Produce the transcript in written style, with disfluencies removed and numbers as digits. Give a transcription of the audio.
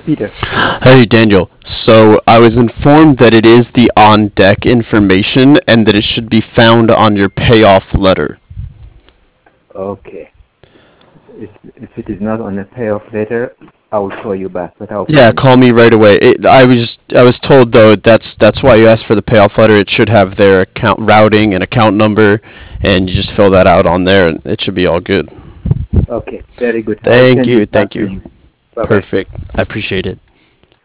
Peter. Hey Daniel, so I was informed that it is the on deck information and that it should be found on your payoff letter. Okay. If it is not on the payoff letter, I will call you back, but I'll Yeah, find it. call me right away. I was told though that's why you asked for the payoff letter. It should have their account routing and account number, and you just fill that out on there, and it should be all good. Okay, very good. I will Thank send you, it thank back to you. you. Bye bye. Perfect. I appreciate it.